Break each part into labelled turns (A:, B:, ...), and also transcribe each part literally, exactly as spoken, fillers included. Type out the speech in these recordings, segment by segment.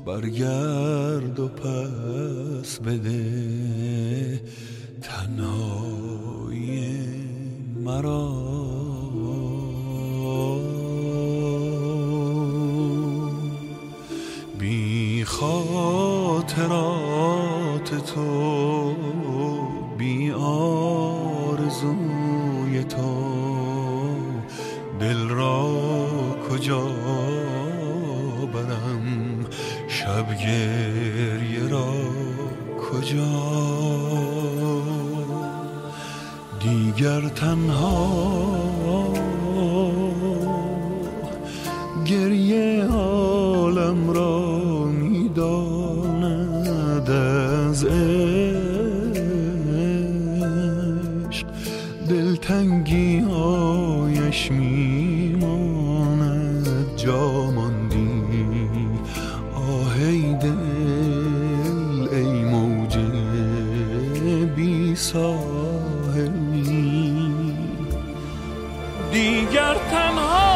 A: برگرد و پس بده تنهایی مرا. بی خاطرات تو، بی آرزوی تو، دل را کجا برم، شب گریه را کجا. دیگر تنها گریه عالم را میداند، از عشق دلتنگی هایش میماند. جا ماندی آهی دل ای موج بی ساحلی. دیگر تنها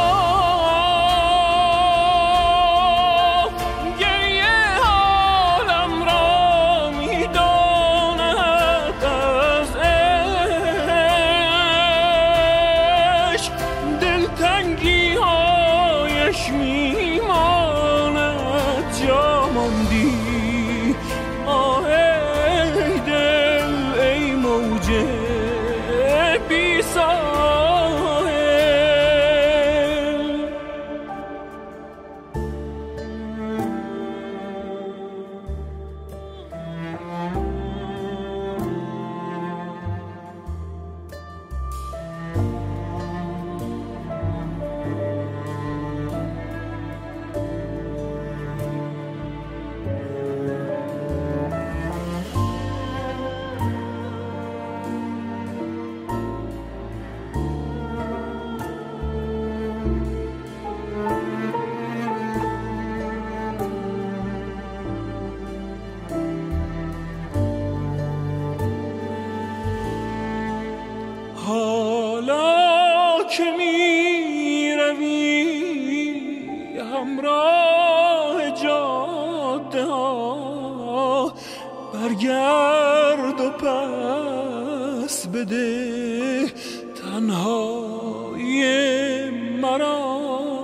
A: که می روی همراه جاده ها، برگرد و پس بده تنهایی مرا.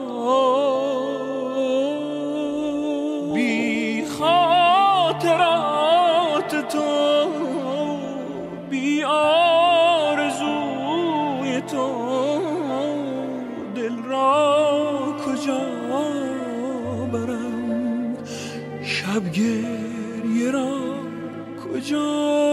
A: بی خاطرات تو، بی آرزوی تو، دل را کجا برم، شب گریه را کجا.